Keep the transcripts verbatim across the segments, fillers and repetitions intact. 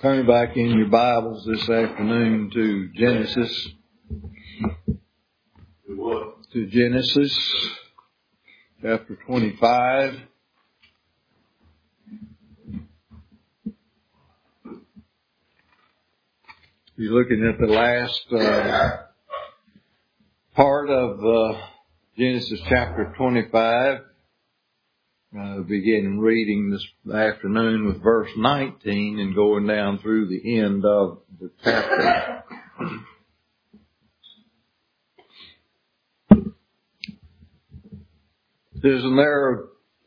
Turn back in your Bibles this afternoon to Genesis. To Genesis chapter twenty-five. You're looking at the last uh, part of uh, Genesis chapter twenty-five. Uh, begin reading this afternoon with verse nineteen and going down through the end of the chapter. Says, and there,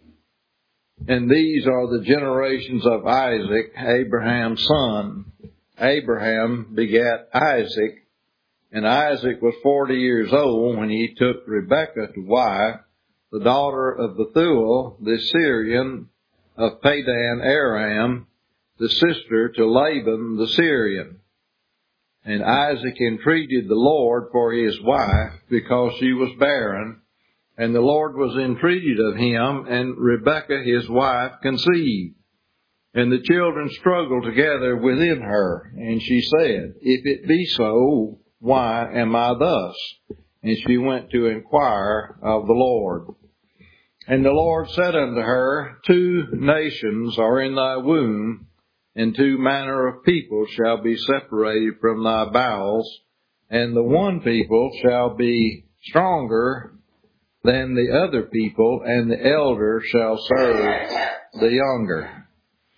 and these are the generations of Isaac, Abraham's son. Abraham begat Isaac, and Isaac was forty years old when he took Rebekah to wife, the daughter of Bethuel, the Syrian of Padan Aram, the sister to Laban the Syrian. And Isaac entreated the Lord for his wife, because she was barren, and the Lord was entreated of him, and Rebekah his wife conceived. And the children struggled together within her, and she said, If it be so, why am I thus? And she went to inquire of the Lord. And the Lord said unto her, Two nations are in thy womb, and two manner of people shall be separated from thy bowels, and the one people shall be stronger than the other people, and the elder shall serve the younger.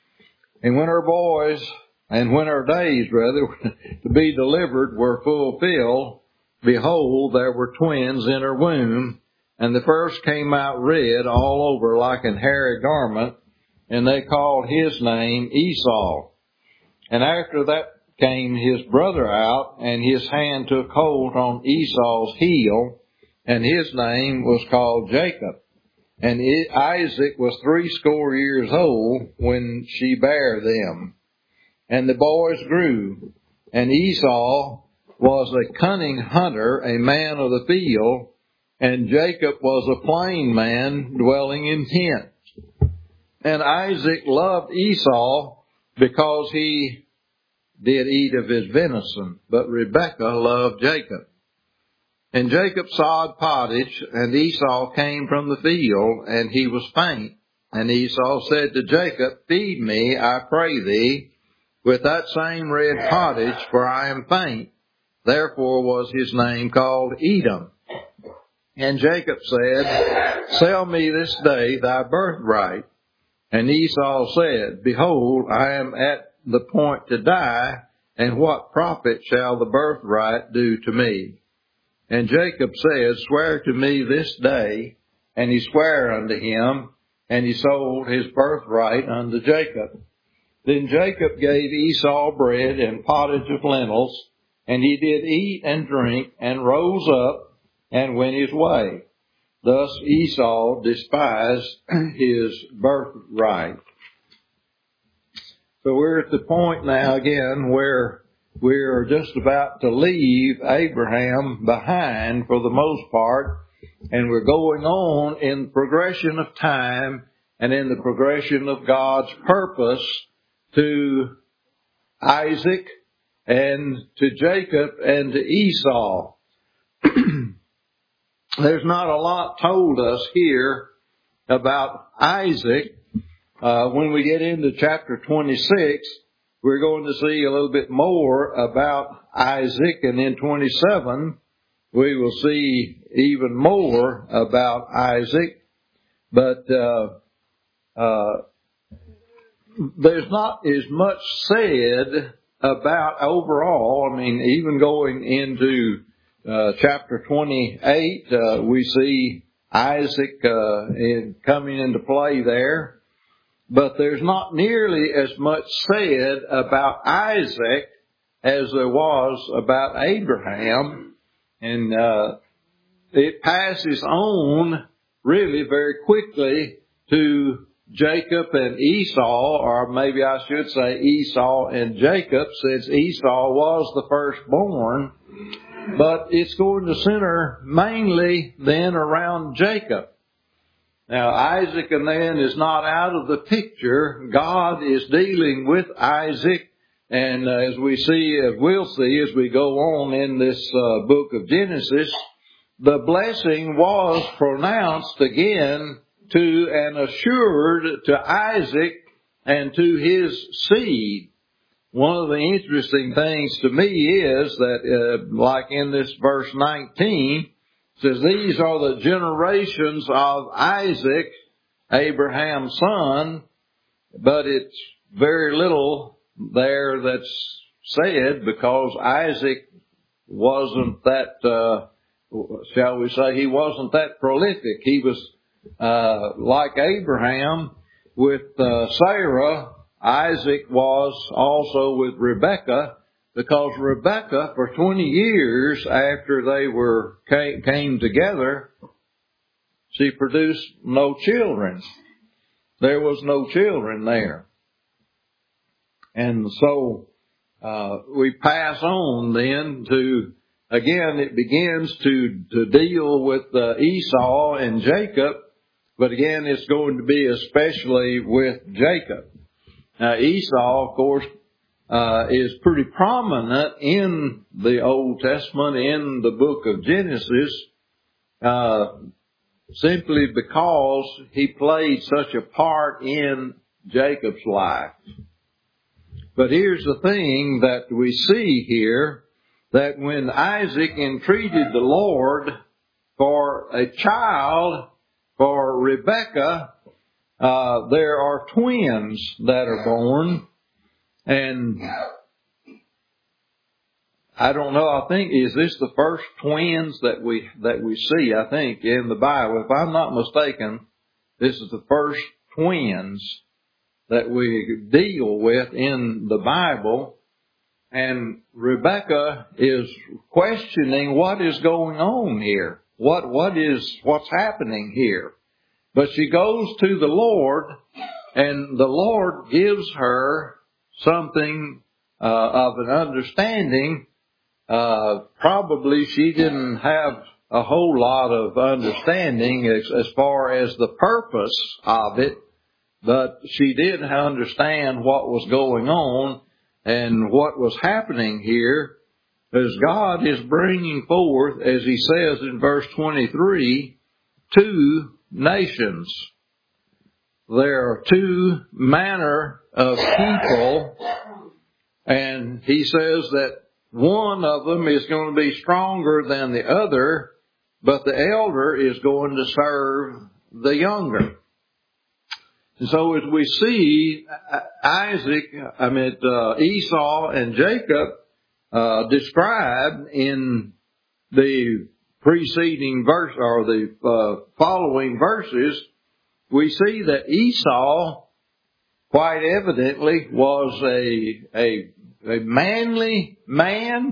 And when her boys, and when her days, rather, to be delivered were fulfilled, behold, there were twins in her womb, and the first came out red all over like an hairy garment, and they called his name Esau. And after that came his brother out, and his hand took hold on Esau's heel, and his name was called Jacob. And Isaac was threescore years old when she bare them. And the boys grew, and Esau was a cunning hunter, a man of the field, and Jacob was a plain man dwelling in tents. And Isaac loved Esau because he did eat of his venison, but Rebekah loved Jacob. And Jacob sawed pottage, and Esau came from the field, and he was faint. And Esau said to Jacob, Feed me, I pray thee, with that same red pottage, for I am faint. Therefore was his name called Edom. And Jacob said, Sell me this day thy birthright. And Esau said, Behold, I am at the point to die, and what profit shall the birthright do to me? And Jacob said, Swear to me this day. And he sware unto him, and he sold his birthright unto Jacob. Then Jacob gave Esau bread and pottage of lentils, and he did eat and drink, and rose up, and went his way. Thus Esau despised his birthright. So we're at the point now again where we're just about to leave Abraham behind for the most part, and we're going on in the progression of time and in the progression of God's purpose to Isaac and to Jacob and to Esau. There's not a lot told us here about Isaac. Uh, when we get into chapter twenty-six, we're going to see a little bit more about Isaac, and in twenty-seven, we will see even more about Isaac. But uh, uh, there's not as much said about overall. I mean, even going into Uh, chapter twenty-eight, uh, we see Isaac uh, in, coming into play there. But there's not nearly as much said about Isaac as there was about Abraham. And uh, it passes on really very quickly to Jacob and Esau, or maybe I should say Esau and Jacob, since Esau was the firstborn. But it's going to center mainly then around Jacob. Now, Isaac and then is not out of the picture. God is dealing with Isaac And uh, as we see, as we'll see as we go on in this uh, book of Genesis, the blessing was pronounced again to and assured to Isaac and to his seed. One of the interesting things to me is that, uh, like in this verse nineteen, it says, these are the generations of Isaac, Abraham's son, but it's very little there that's said because Isaac wasn't that, uh, shall we say, he wasn't that prolific. He was, uh, like Abraham with, uh, Sarah. Isaac was also with Rebekah, because Rebekah, for twenty years after they were, came, came together, she produced no children. There was no children there. And so, uh, we pass on then to, again, it begins to, to deal with uh, Esau and Jacob, but again, it's going to be especially with Jacob. Now, Esau, of course, uh, is pretty prominent in the Old Testament, in the book of Genesis, uh, simply because he played such a part in Jacob's life. But here's the thing that we see here, that when Isaac entreated the Lord for a child for Rebekah, Uh, there are twins that are born, and I don't know, I think, is this the first twins that we, that we see, I think, in the Bible? If I'm not mistaken, this is the first twins that we deal with in the Bible, and Rebekah is questioning what is going on here. What, what is, what's happening here? But she goes to the Lord, and the Lord gives her something uh, of an understanding. Uh, probably she didn't have a whole lot of understanding as, as far as the purpose of it, but she did understand what was going on and what was happening here, as God is bringing forth, as He says in verse twenty-three, two nations. There are two manner of people, and He says that one of them is going to be stronger than the other, but the elder is going to serve the younger. And so as we see Isaac, I mean uh, Esau and Jacob uh, described in the preceding verse, or the uh, following verses, we see that Esau quite evidently was a, a, a manly man,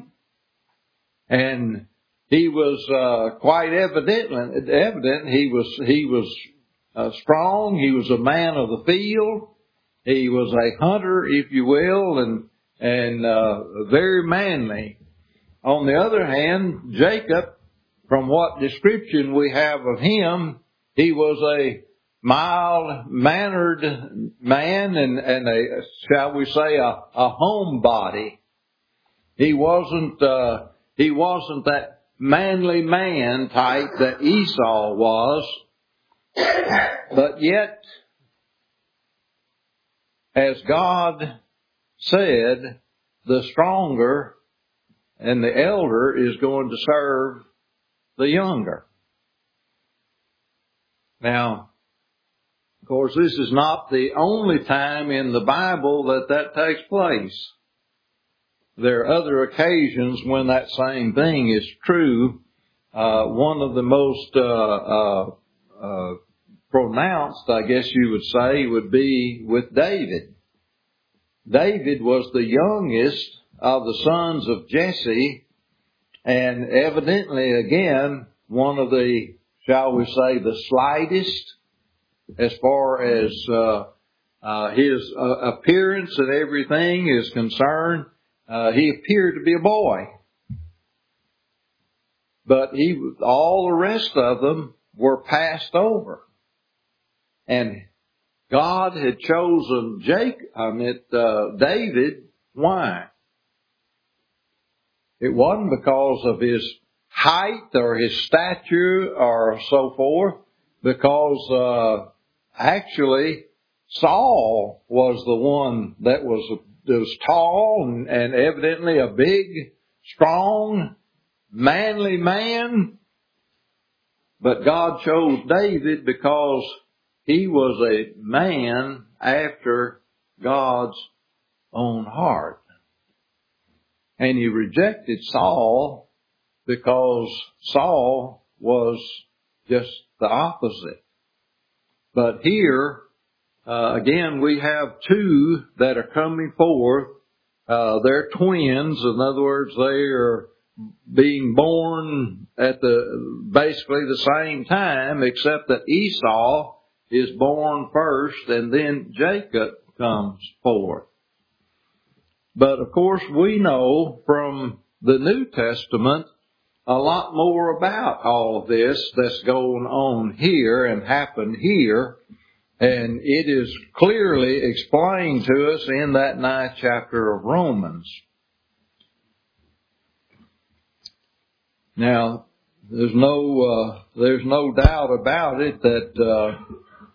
and he was, uh, quite evident, evident he was, he was, uh, strong. He was a man of the field. He was a hunter, if you will, and, and, uh, very manly. On the other hand, Jacob, from what description we have of him, he was a mild-mannered man and, and a, shall we say, a, a homebody. He wasn't, uh, he wasn't that manly man type that Esau was. But yet, as God said, the stronger and the elder is going to serve the younger. Now, of course, this is not the only time in the Bible that that takes place. There are other occasions when that same thing is true. Uh, one of the most uh, uh, uh, pronounced, I guess you would say, would be with David. David was the youngest of the sons of Jesse, and evidently, again, one of the, shall we say, the slightest as far as uh, uh, his uh, appearance and everything is concerned. Uh, he appeared to be a boy. But he, all the rest of them were passed over. And God had chosen Jake, I mean, uh, David Why? It wasn't because of his height or his stature or so forth, because uh, actually Saul was the one that was, that was tall and, and evidently a big, strong, manly man. But God chose David because he was a man after God's own heart. And he rejected Saul because Saul was just the opposite. But here, uh, again, we have two that are coming forth. Uh, they're twins. In other words, they are being born at the basically the same time, except that Esau is born first and then Jacob comes forth. But of course we know from the New Testament a lot more about all of this that's going on here and happened here. And it is clearly explained to us in that ninth chapter of Romans. Now, there's no, uh, there's no doubt about it that, uh,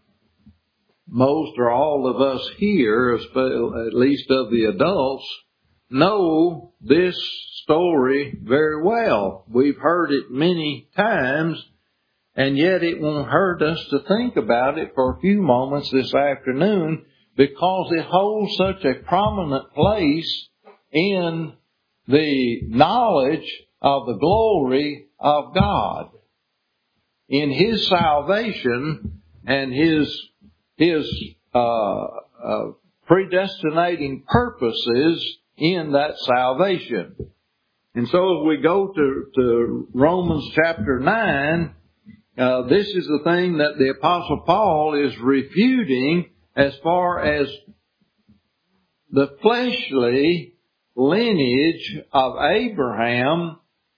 most or all of us here, at least of the adults, know this story very well. We've heard it many times, and yet it won't hurt us to think about it for a few moments this afternoon, because it holds such a prominent place in the knowledge of the glory of God, in His salvation and His His uh, uh, predestinating purposes in that salvation. And so as we go to, to Romans chapter nine, uh, this is the thing that the Apostle Paul is refuting as far as the fleshly lineage of Abraham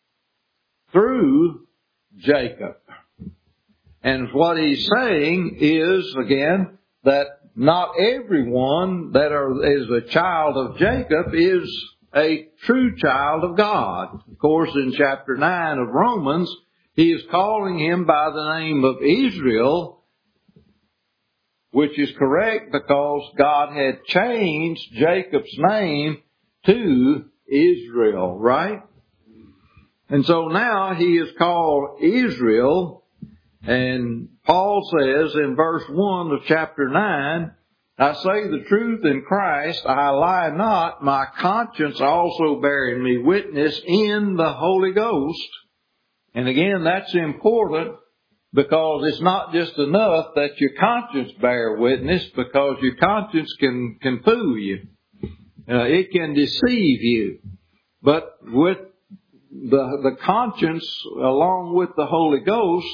through Jacob. And what he's saying is, again, that not everyone that are, is a child of Jacob is a true child of God. Of course, in chapter nine of Romans, he is calling him by the name of Israel, which is correct because God had changed Jacob's name to Israel, right? And so now he is called Israel. And Paul says in verse one of chapter nine, I say the truth in Christ, I lie not, my conscience also bearing me witness in the Holy Ghost. And again, that's important because it's not just enough that your conscience bear witness, because your conscience can, can fool you. Uh, it can deceive you. But with the, the conscience along with the Holy Ghost,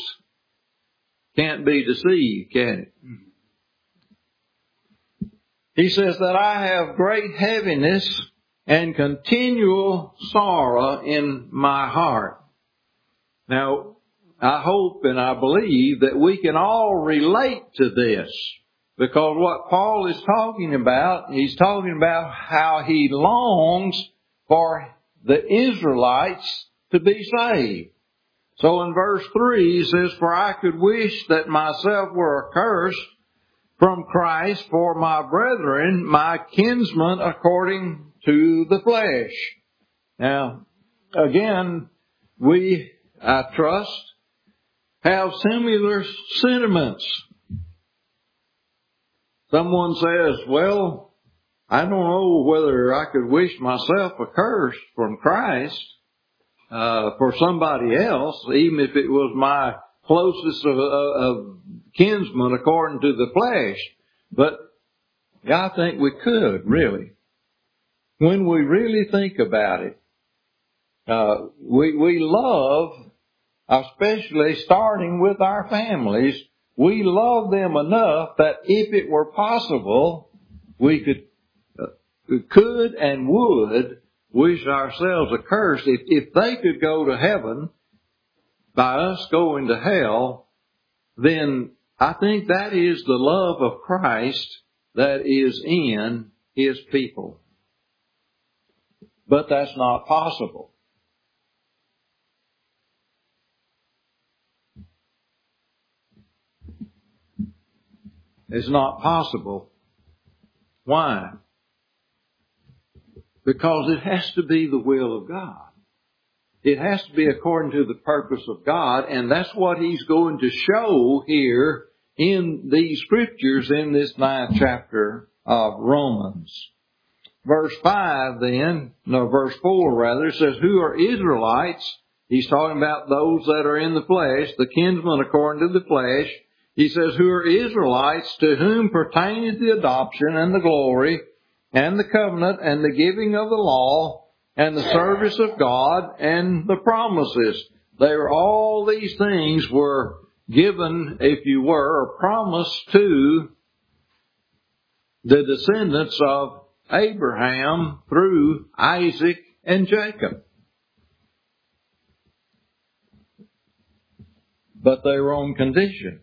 can't be deceived, can it? He says that I have great heaviness and continual sorrow in my heart. Now, I hope and I believe that we can all relate to this, because what Paul is talking about, he's talking about how he longs for the Israelites to be saved. So in verse three, he says, for I could wish that myself were accursed from Christ for my brethren, my kinsmen according to the flesh. Now, again, we, I trust, have similar sentiments. Someone says, well, I don't know whether I could wish myself accursed from Christ Uh, for somebody else, even if it was my closest of, of, of kinsmen according to the flesh. But yeah, I think we could, really. When we really think about it, uh, we, we love, especially starting with our families, we love them enough that if it were possible, we could, uh, could and would wish ourselves accursed. If, if they could go to heaven by us going to hell, then I think that is the love of Christ that is in His people. But that's not possible. It's not possible. Why? Because it has to be the will of God. It has to be according to the purpose of God, and that's what He's going to show here in these scriptures in this ninth chapter of Romans. Verse five then, no, verse four rather, says, who are Israelites? He's talking about those that are in the flesh, the kinsmen according to the flesh. He says, who are Israelites, to whom pertaineth the adoption and the glory and the covenant and the giving of the law and the service of God and the promises. They were, all these things were given, if you were, or promised to the descendants of Abraham through Isaac and Jacob. But they were on condition.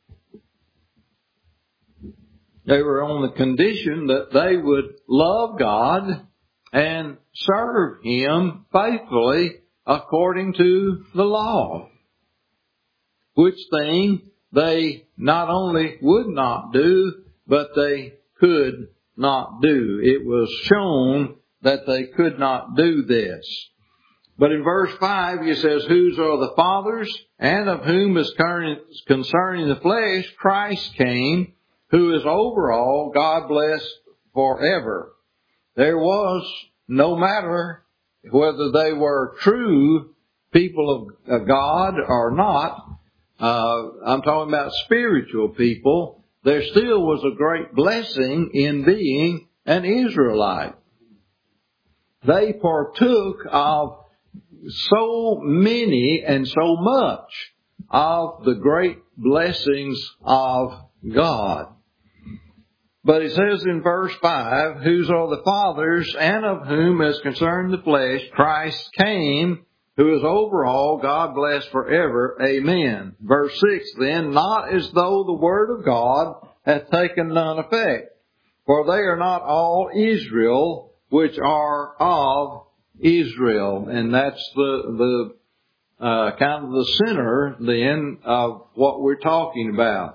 They were on the condition that they would love God and serve Him faithfully according to the law. Which thing they not only would not do, but they could not do. It was shown that they could not do this. But in verse five, he says, whose are the fathers, and of whom is concerning the flesh, Christ came, who is over all, God bless forever. There was, no matter whether they were true people of God or not, uh, I'm talking about spiritual people, there still was a great blessing in being an Israelite. They partook of so many and so much of the great blessings of God. But it says in verse five, whose are the fathers, and of whom, as concerned the flesh, Christ came, who is over all, God bless forever. Amen. Verse six then, not as though the word of God hath taken none effect, for they are not all Israel, which are of Israel. And that's the, the, uh, kind of the center then of what we're talking about.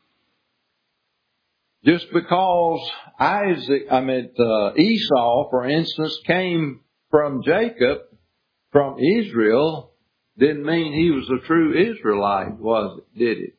Just because Isaac, I mean, uh, Esau, for instance, came from Jacob, from Israel, didn't mean he was a true Israelite, was it? Did it?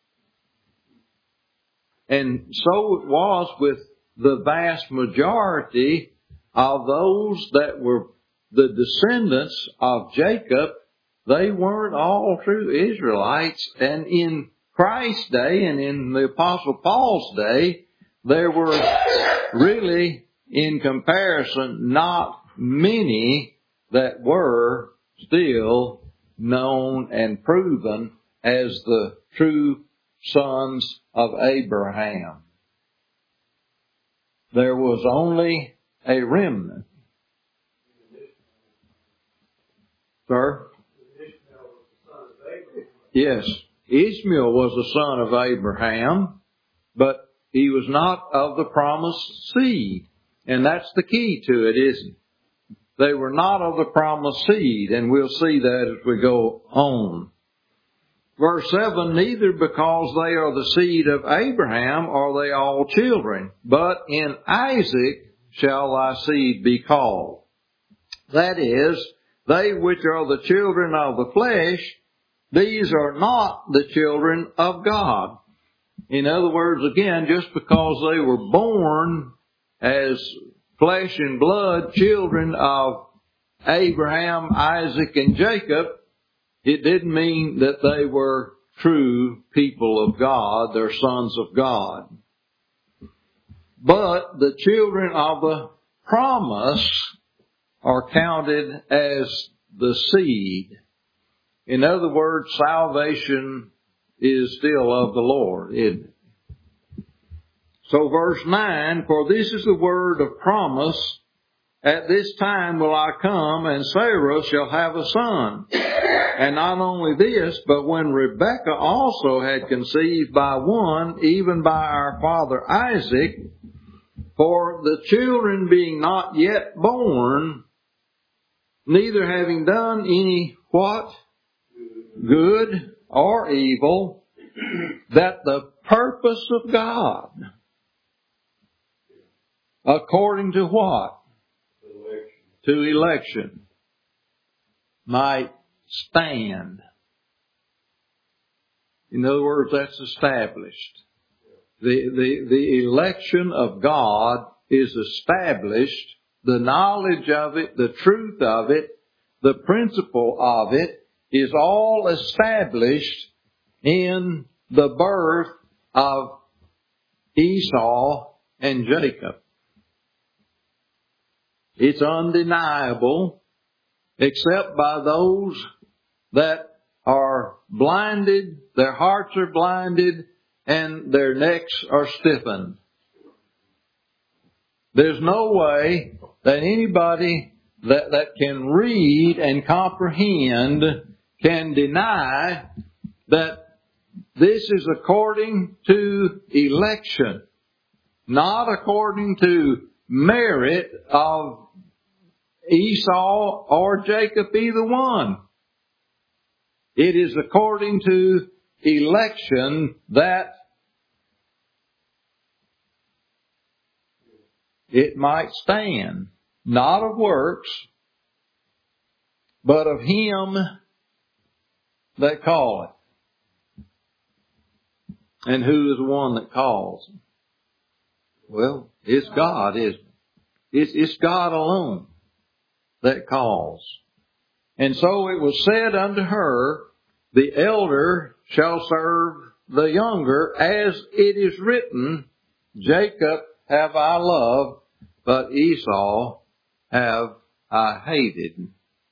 And so it was with the vast majority of those that were the descendants of Jacob. They weren't all true Israelites, and in Christ's day and in the Apostle Paul's day, there were really, in comparison, not many that were still known and proven as the true sons of Abraham. There was only a remnant. Sir? Yes. Ishmael was the son of Abraham, but he was not of the promised seed. And that's the key to it, isn't it? They were not of the promised seed, and we'll see that as we go on. Verse seven, neither because they are the seed of Abraham are they all children, but in Isaac shall thy seed be called. That is, they which are the children of the flesh, these are not the children of God. In other words, again, just because they were born as flesh and blood children of Abraham, Isaac, and Jacob, it didn't mean that they were true people of God, they're sons of God. But the children of the promise are counted as the seed. In other words, salvation is still of the Lord, isn't it? So verse nine, for this is the word of promise, at this time will I come, and Sarah shall have a son. And not only this, but when Rebekah also had conceived by one, even by our father Isaac, for the children being not yet born, neither having done any what? Good or evil, that the purpose of God, according to what? Election. To election, might stand. In other words, that's established. The, the, the election of God is established. The knowledge of it, the truth of it, the principle of it is all established in the birth of Esau and Jacob. It's undeniable, except by those that are blinded, their hearts are blinded, and their necks are stiffened. There's no way that anybody that, that can read and comprehend can deny that this is according to election, not according to merit of Esau or Jacob, either one. It is according to election that it might stand, not of works, but of Him that calleth. And who is the one that calls? Well, it's God, isn't it? It's, it's God alone that calls. And so it was said unto her, the elder shall serve the younger, as it is written, Jacob have I loved, but Esau have I hated.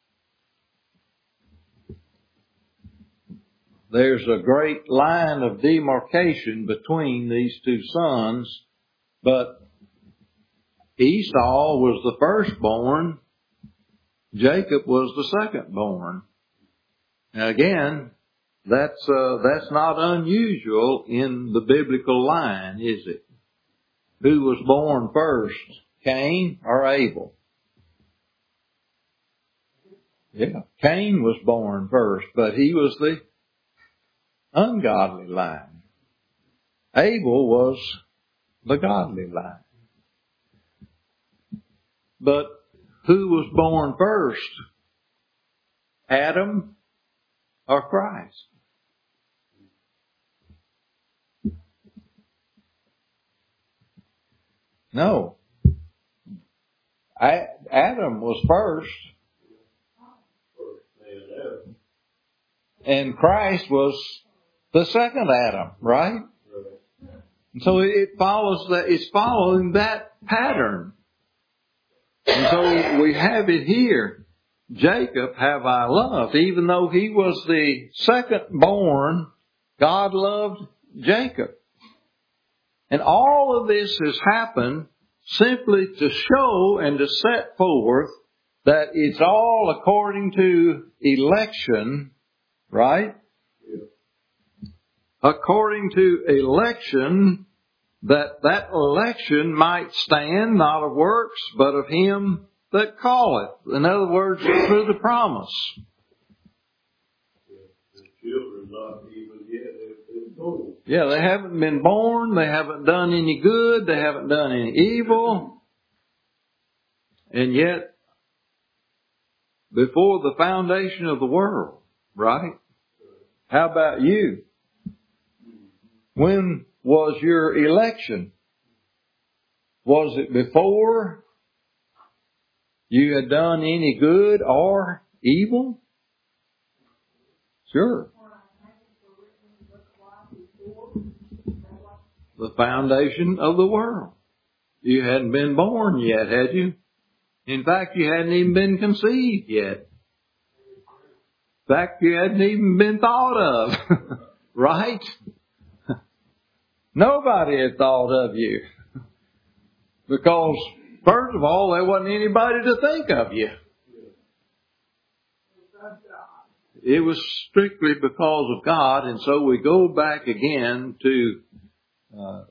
There's a great line of demarcation between these two sons, but Esau was the firstborn, Jacob was the secondborn. Now again, that's uh, that's not unusual in the biblical line, is it? Who was born first, Cain or Abel? Yeah, Cain was born first, but he was the ungodly line. Abel was the godly line. But who was born first? Adam or Christ? No. Adam was first. And Christ was the second Adam, right? And so it follows that, it's following that pattern. And so we have it here. Jacob have I loved. Even though he was the second born, God loved Jacob. And all of this has happened simply to show and to set forth that it's all according to election, right? According to election, that that election might stand not of works, but of Him that calleth. In other words, through the promise. The children not even yet have been born. Yeah, they haven't been born, they haven't done any good, they haven't done any evil. And yet, before the foundation of the world, right? How about you? When was your election? Was it before you had done any good or evil? Sure. The foundation of the world. You hadn't been born yet, had you? In fact, you hadn't even been conceived yet. In fact, you hadn't even been thought of. Right? Nobody had thought of you. Because, first of all, there wasn't anybody to think of you. It was strictly because of God, and so we go back again to uh,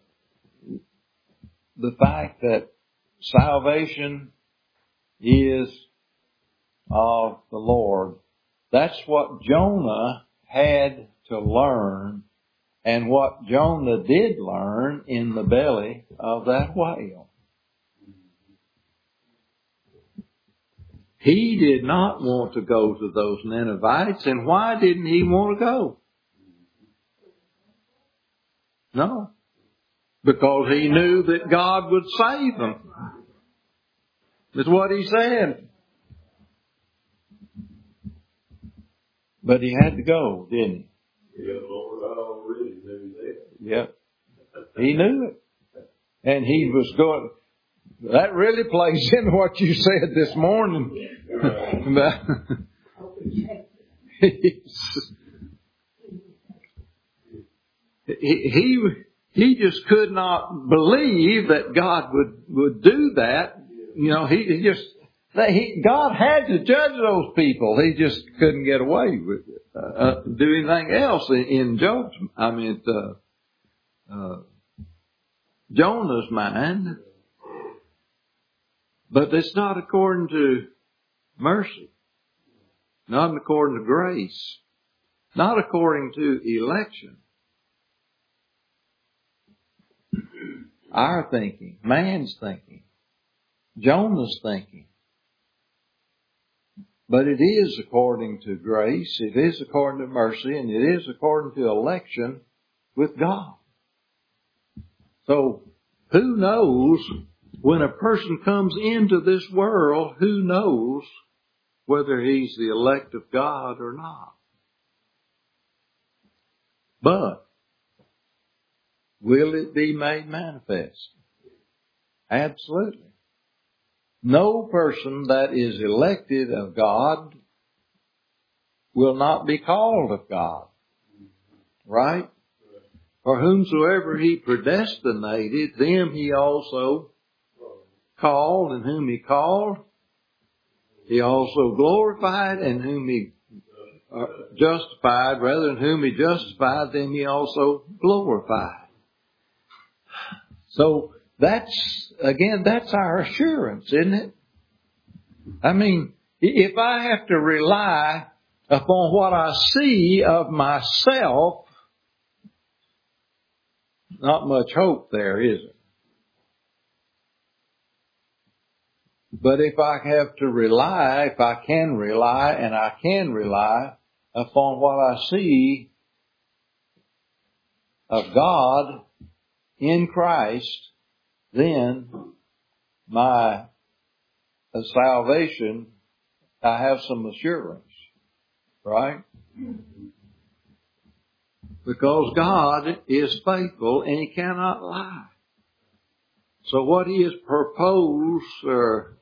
the fact that salvation is of the Lord. That's what Jonah had to learn, and what Jonah did learn in the belly of that whale. He did not want to go to those Ninevites, and why didn't he want to go? No. Because he knew that God would save them. That's what he said. But he had to go, didn't he? Yeah, Lord, I already knew that. Yep. He knew it. And he was going... That really plays into what you said this morning. he, he, he just could not believe that God would, would do that. You know, he, he just... He, God had to judge those people. He just couldn't get away with it. Uh, uh, do anything else in, in Job's, I mean, uh, uh, Jonah's mind. But it's not according to mercy. Not according to grace. Not according to election. Our thinking, man's thinking, Jonah's thinking. But it is according to grace, it is according to mercy, and it is according to election with God. So, who knows, when a person comes into this world, who knows whether he's the elect of God or not? But, will it be made manifest? Absolutely. No person that is elected of God will not be called of God. Right? For whomsoever he predestinated, them he also called, and whom he called, he also glorified, and whom he uh, justified, rather than whom he justified, them he also glorified. So, that's, again, that's our assurance, isn't it? I mean, if I have to rely upon what I see of myself, not much hope there, is it? But if I have to rely, if I can rely, and I can rely upon what I see of God in Christ, then my salvation, I have some assurance, right? Because God is faithful and He cannot lie. So what He has proposed, or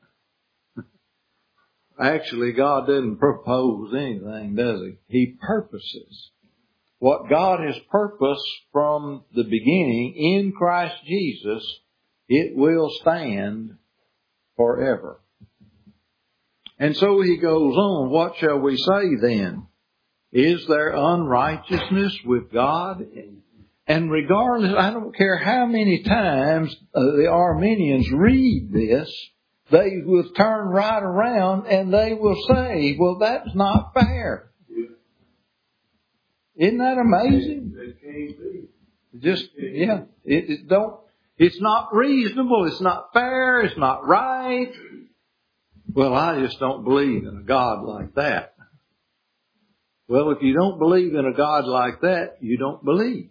actually God didn't propose anything, does He? He purposes. What God has purposed from the beginning in Christ Jesus, it will stand forever. And so he goes on, what shall we say then? Is there unrighteousness with God? And regardless, I don't care how many times uh, the Arminians read this, they will turn right around and they will say, well, that's not fair. Isn't that amazing? Just, yeah, it, it don't, it's not reasonable, it's not fair, it's not right. Well, I just don't believe in a God like that. Well, if you don't believe in a God like that, you don't believe.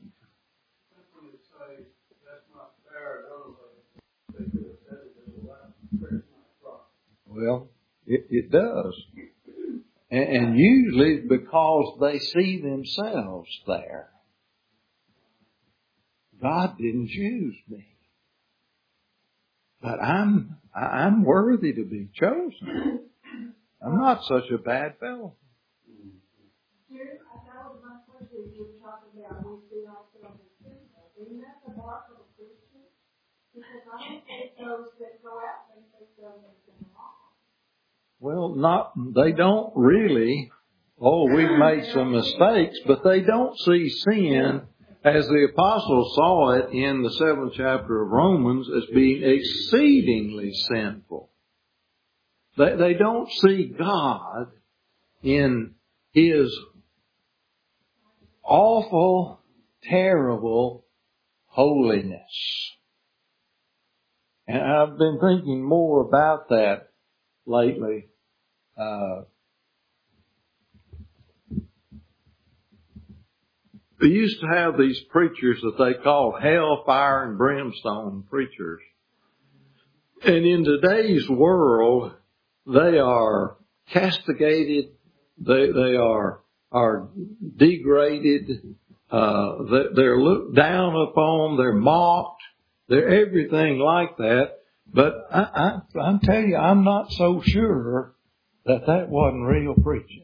Well, it, it does. And, and usually because they see themselves there. God didn't choose me. But I'm, I'm worthy to be chosen. I'm not such a bad fellow. Here, I thought my question you were talking about, we see ourselves as Christians. Isn't that the mark of a Christian? Because I don't think those that go out think they've done anything wrong. Well, not, they don't really, oh, we've made some mistakes, but they don't see sin as the apostles saw it in the seventh chapter of Romans as being exceedingly sinful. They, they don't see God in His awful, terrible holiness. And I've been thinking more about that lately. Uh, we used to have these preachers that they called hellfire and brimstone preachers. And in today's world, they are castigated, they, they are, are degraded, uh, they're looked down upon, they're mocked, they're everything like that. But I, I, I'm telling you, I'm not so sure that that wasn't real preaching.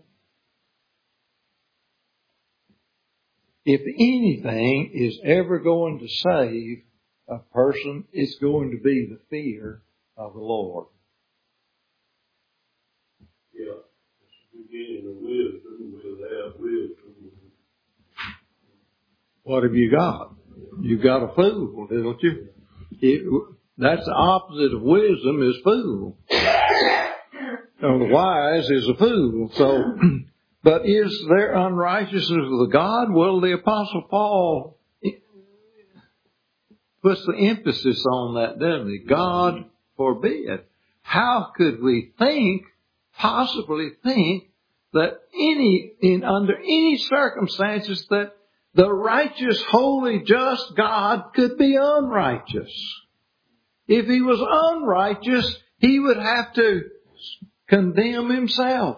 If anything is ever going to save a person, it's going to be the fear of the Lord. Yeah. It's the beginning of wisdom. We'll have wisdom. What have you got? You've got a fool, don't you? It, that's the opposite of wisdom is fool. So the wise is a fool. So, but is there unrighteousness of the God? Well, the Apostle Paul puts the emphasis on that, doesn't he? God forbid. How could we think, possibly think, that any, in under any circumstances, that the righteous, holy, just God could be unrighteous? If He was unrighteous, He would have to condemn Himself.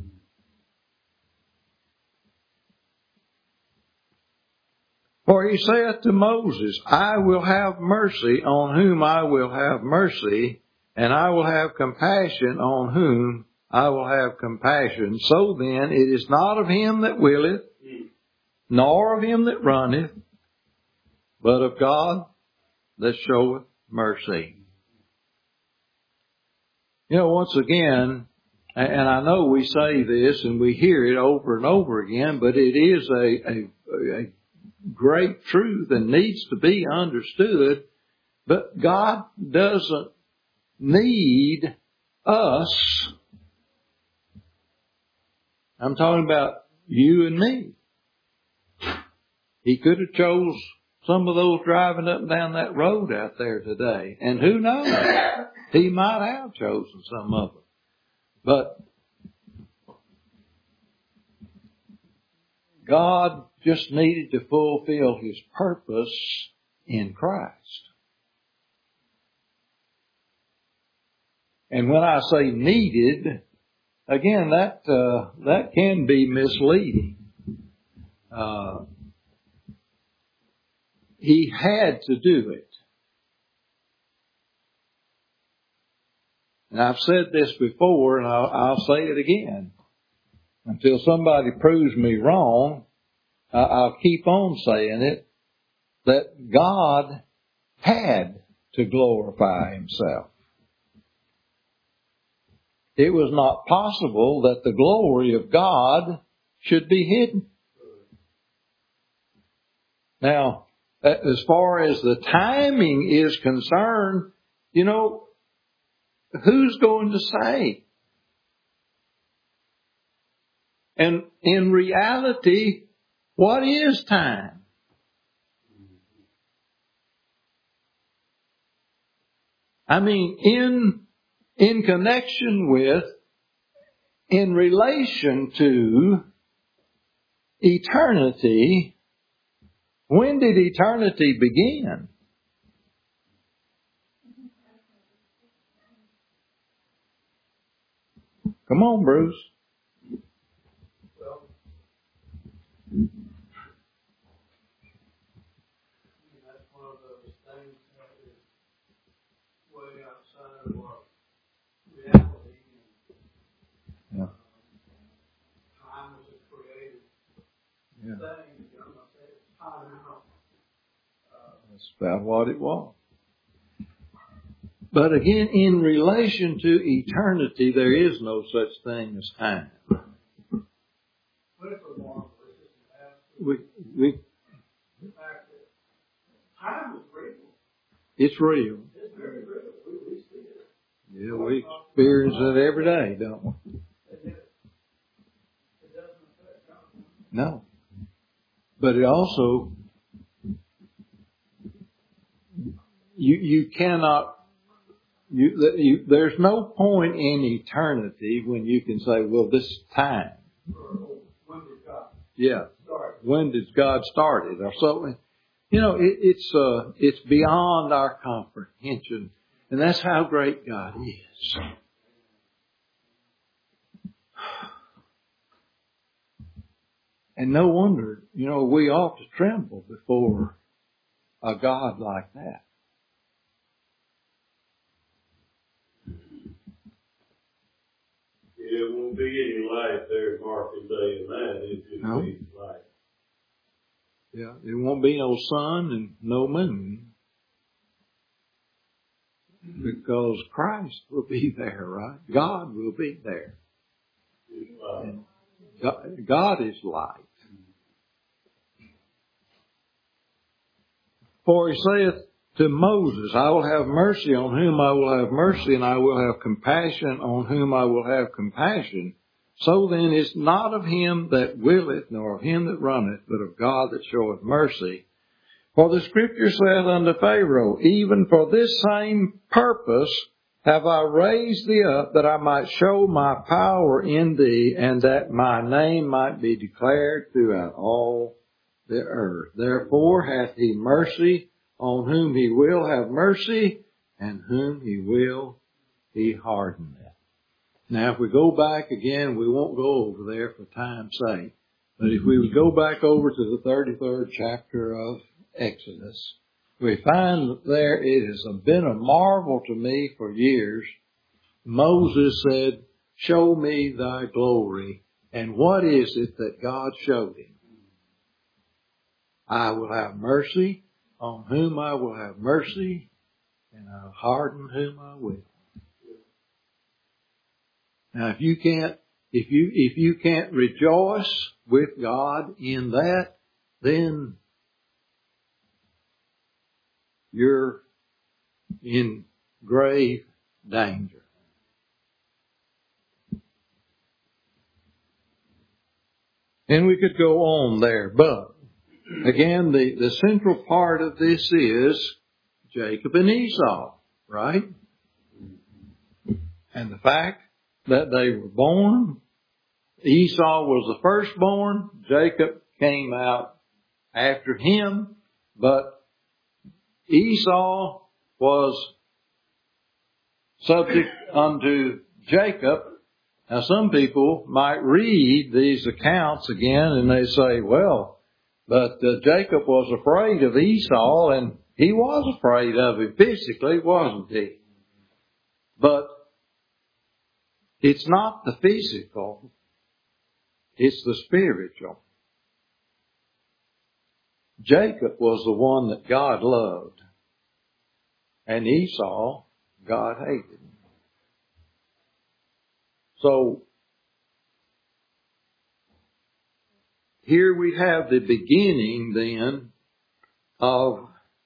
For He saith to Moses, I will have mercy on whom I will have mercy, and I will have compassion on whom I will have compassion. So then, it is not of him that willeth, nor of him that runneth, but of God that showeth mercy. You know, once again, and I know we say this and we hear it over and over again, but it is a, a, a great truth and needs to be understood. But God doesn't need us. I'm talking about you and me. He could have chose some of those driving up and down that road out there today. And who knows? He might have chosen some of them. But God just needed to fulfill His purpose in Christ. And when I say needed, again, that uh, that can be misleading. Uh, he had to do it. And I've said this before, and I'll, I'll say it again. Until somebody proves me wrong, I'll keep on saying it, that God had to glorify Himself. It was not possible that the glory of God should be hidden. Now, as far as the timing is concerned, you know, who's going to say? And in reality, what is time? I mean, in, in connection with, in relation to eternity, when did eternity begin? Come on, Bruce. Well, that's one of those things that is way outside of our reality. Yeah. Time was a created Yeah. thing. You know, I'm not saying it's time out. Uh, That's about what it was. But again, in relation to eternity, there is no such thing as time. but it's a long We, we, the fact that time is real. it's real. It's very real. We, we see it. Yeah, we experience it every day, don't we? No. But it also, you, you cannot, you, you, there's no point in eternity when you can say, well, this is time. When did God Yeah. start? When did God start it or something? You know, it, it's, uh, it's beyond our comprehension. And that's how great God is. And no wonder, you know, we ought to tremble before a God like that. There won't be any light there marking day and night. It's just No. be light. Yeah, there won't be no sun and no moon. Because Christ will be there, right? God will be there. It's light. And God, God is light. For he saith to Moses, I will have mercy on whom I will have mercy, and I will have compassion on whom I will have compassion. So then it's not of him that willeth, nor of him that runneth, but of God that showeth mercy. For the Scripture saith unto Pharaoh, even for this same purpose have I raised thee up, that I might show my power in thee, and that my name might be declared throughout all the earth. Therefore hath he mercy on whom he will have mercy, and whom he will he hardeneth. Now if we go back again, we won't go over there for time's sake, but if we would go back over to the thirty-third chapter of Exodus, we find that there it has been a marvel to me for years. Moses said, show me thy glory. And what is it that God showed him? I will have mercy on whom I will have mercy, and I'll harden whom I will. Now if you can't, if you, if you can't rejoice with God in that, then you're in grave danger. And we could go on there, but again, the, the central part of this is Jacob and Esau, right? And the fact that they were born, Esau was the firstborn, Jacob came out after him, but Esau was subject unto Jacob. Now some people might read these accounts again and they say, well, but uh, Jacob was afraid of Esau, and he was afraid of him physically, wasn't he? But it's not the physical, it's the spiritual. Jacob was the one that God loved, and Esau, God hated. So, here we have the beginning then of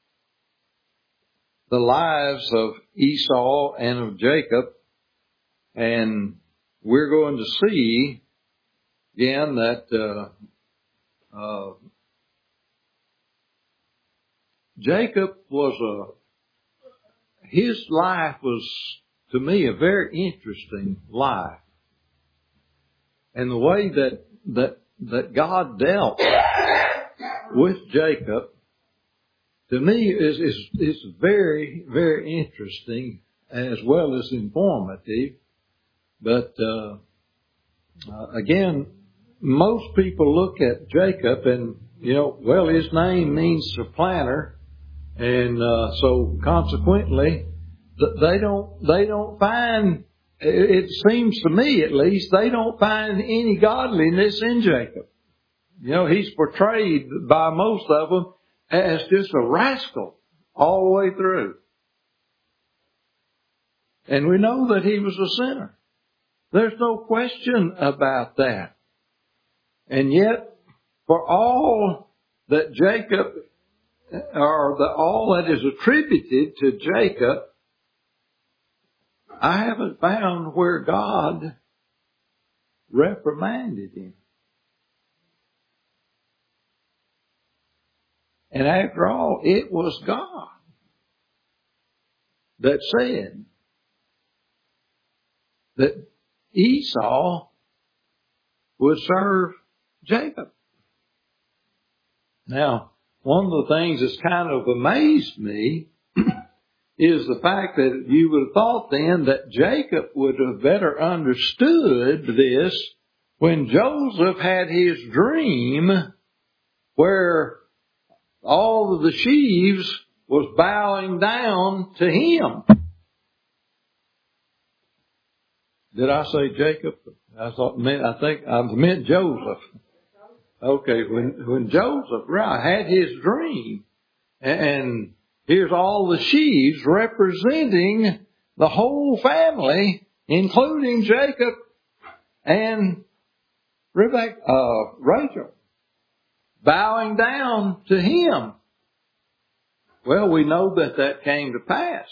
the lives of Esau and of Jacob, and we're going to see again that uh, uh, Jacob was a, his life was, to me, a very interesting life. And the way that, that, that God dealt with Jacob, to me, is, is, is very, very interesting as well as informative. But, uh, uh, again, most people look at Jacob and, you know, well, his name means supplanter. And, uh, so consequently, they don't, they don't find, it seems to me at least, they don't find any godliness in Jacob. You know, he's portrayed by most of them as just a rascal all the way through. And we know that he was a sinner. There's no question about that. And yet, for all that Jacob, or the, all that is attributed to Jacob, I haven't found where God reprimanded him. And after all, it was God that said that Esau would serve Jacob. Now, one of the things that's kind of amazed me is the fact that you would have thought then that Jacob would have better understood this when Joseph had his dream where all of the sheaves was bowing down to him. Did I say Jacob? I thought, I think I meant Joseph. Okay, when when Joseph, right, had his dream, and here's all the sheaves representing the whole family, including Jacob and Rebecca, uh, Rachel, bowing down to him. Well, we know that that came to pass.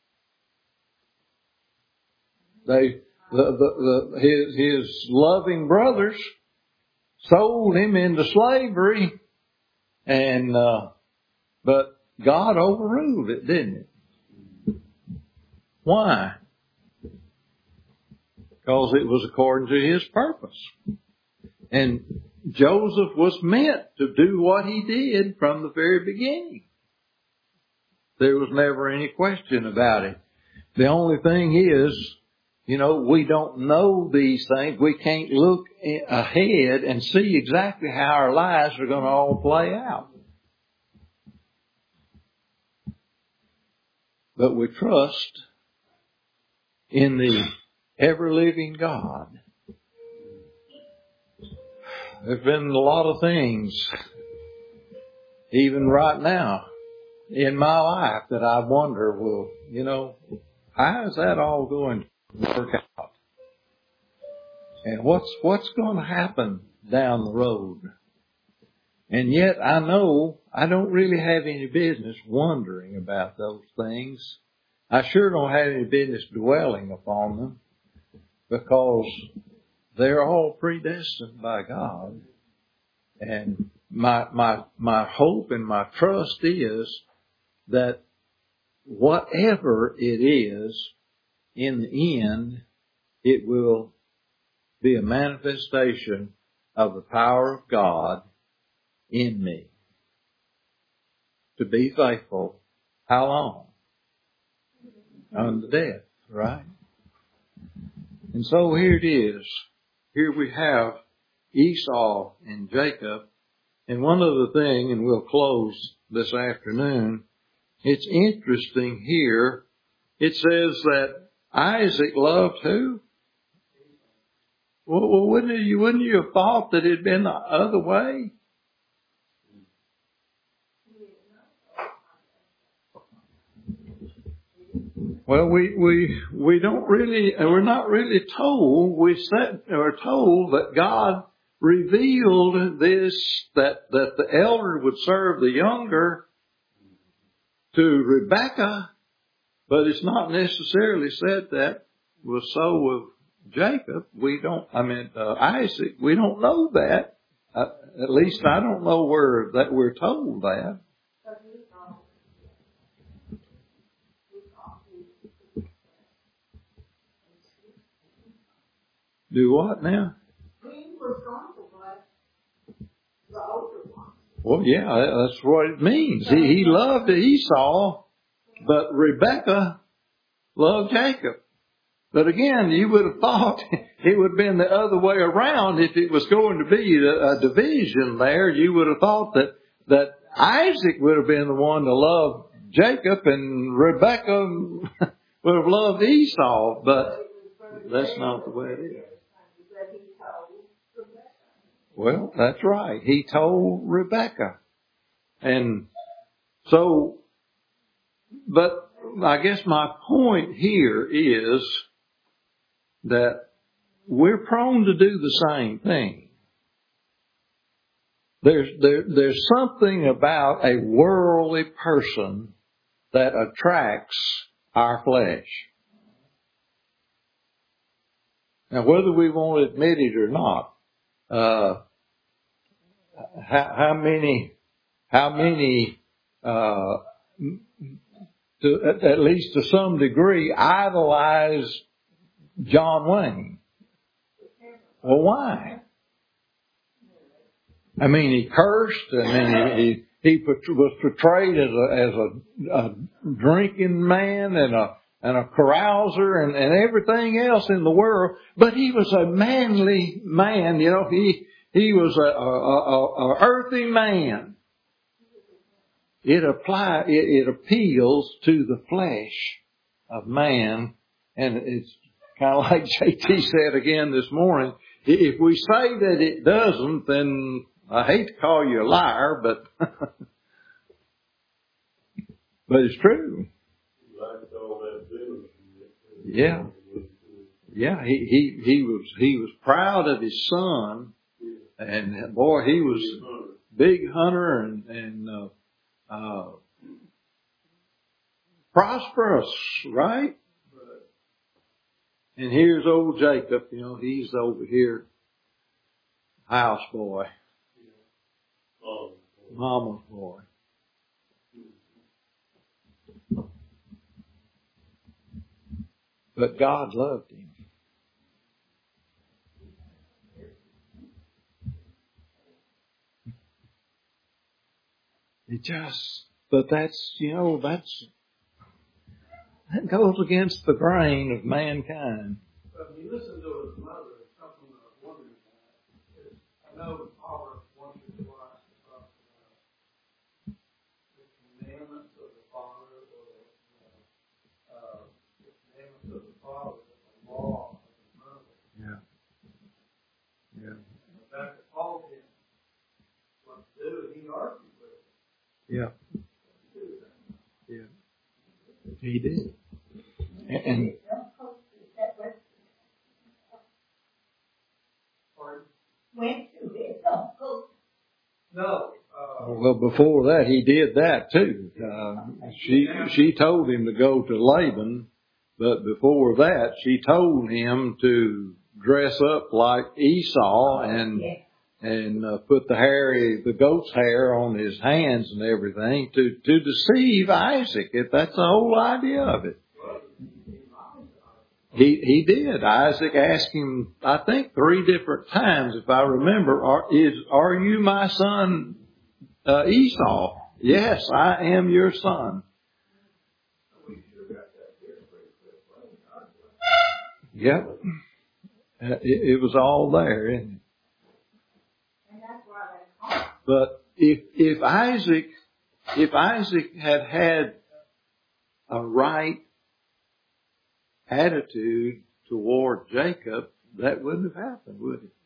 They, the, the, the, his, his loving brothers sold him into slavery, and uh, but God overruled it, didn't it? Why? Because it was according to His purpose. And Joseph was meant to do what he did from the very beginning. There was never any question about it. The only thing is, you know, we don't know these things. We can't look ahead and see exactly how our lives are going to all play out. But we trust in the ever-living God. There's been a lot of things, even right now, in my life that I wonder, well, you know, how is that all going to work out? And what's what's going to happen down the road? And yet I know I don't really have any business wondering about those things. I sure don't have any business dwelling upon them, because they're all predestined by God. And my my my hope and my trust is that whatever it is, in the end, it will be a manifestation of the power of God in me to be faithful. How long? Unto death, right? And so here it is. Here we have Esau and Jacob. And one other thing, and we'll close this afternoon, it's interesting here. It says that Isaac loved who? Well, well wouldn't you, wouldn't you have thought that it had been the other way? Well, we, we, we don't really, we're not really told. We said, we're told that God revealed this, that, that the elder would serve the younger to Rebekah, but it's not necessarily said that was so with Jacob. We don't, I mean, uh, Isaac, we don't know that. Uh, at least I don't know where that we're told that. Do what now? Well, yeah, that's what it means. He, he loved Esau, but Rebekah loved Jacob. But again, you would have thought it would have been the other way around. If it was going to be a, a division there, you would have thought that, that Isaac would have been the one to love Jacob and Rebekah would have loved Esau. But that's not the way it is. Well, that's right. He told Rebekah. And so, but I guess my point here is that we're prone to do the same thing. There's, there, there's something about a worldly person that attracts our flesh. Now, whether we want to admit it or not, uh, how, how many, how many, uh, to, at, at least to some degree, idolize John Wayne? Well, why? I mean, he cursed, and then he, he, he was portrayed as a, as a, a drinking man and a, and a carouser and, and everything else in the world. But he was a manly man, you know, he, he was a, a, a, a earthy man. It apply, it, it appeals to the flesh of man. And it's kind of like J T said again this morning. If we say that it doesn't, then I hate to call you a liar, but, but it's true. Yeah. Yeah, he, he, he was, he was proud of his son, and boy, he was a big hunter and, and, uh, uh, prosperous, right? And here's old Jacob, you know, he's over here, house boy, mama's boy. But God loved him. It just, but that's, you know, that's, that goes against the grain of mankind. But when you listen to his mother, it's something that I was wondering about. Is I know Oliver once or twice talked about the commandments of the Father, or the, uh, the commandments of the Father, the law of the mother. Yeah. Yeah. And the fact that Paul didn't want to do it, he argued with it. Yeah. Yeah. He did. And Went to it. No. Uh, well, before that, he did that too. Uh, she she told him to go to Laban, but before that, she told him to dress up like Esau and and uh, put the hair, the goat's hair on his hands and everything to to deceive Isaac. If that's the whole idea of it. He he did. Isaac asked him, I think, three different times, if I remember, are, is, are you my son uh, Esau? Yes, I am your son. Yep. Uh, it, it was all there, isn't it? But if if Isaac if Isaac had had a right attitude toward Jacob, that wouldn't have happened, would it?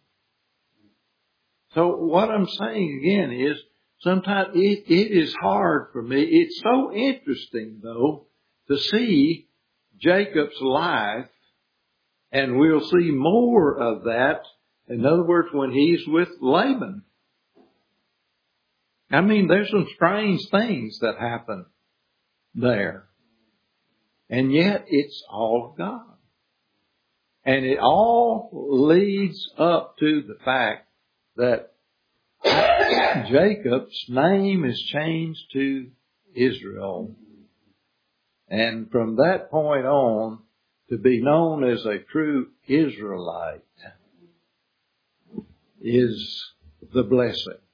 So what I'm saying again is, sometimes it, it is hard for me. It's so interesting, though, to see Jacob's life, and we'll see more of that. In other words, when he's with Laban. I mean, there's some strange things that happen there. And yet it's all of God. And it all leads up to the fact that Jacob's name is changed to Israel. And from that point on, to be known as a true Israelite is the blessing.